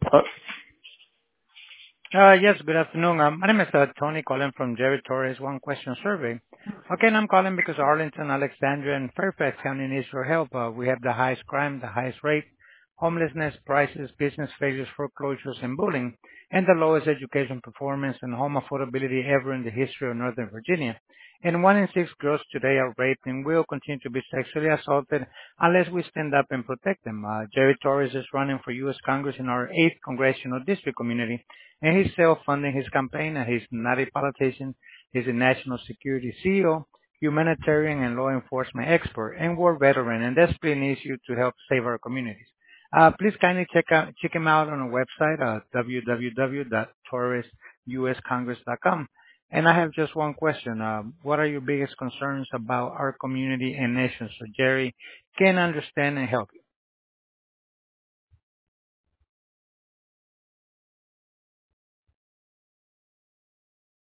Uh, Yes, good afternoon. My name is Tony calling from Jerry Torres One Question Survey. Okay, and I'm calling because Arlington, Alexandria, and Fairfax County needs your help. We have the highest crime, the highest rate, homelessness, prices, business failures, foreclosures, and bullying, and the lowest education performance and home affordability ever in the history of Northern Virginia. And 1 in 6 girls today are raped and will continue to be sexually assaulted unless we stand up and protect them. Jerry Torres is running for U.S. Congress in our 8th Congressional District community, and he's self-funding his campaign, and he's not a politician. He's a national security CEO, humanitarian and law enforcement expert, and war veteran, and desperately needs you to help save our communities. Please kindly check him out on our website, www.torresuscongress.com. And I have just one question. What are your biggest concerns about our community and nation so Jerry can understand and help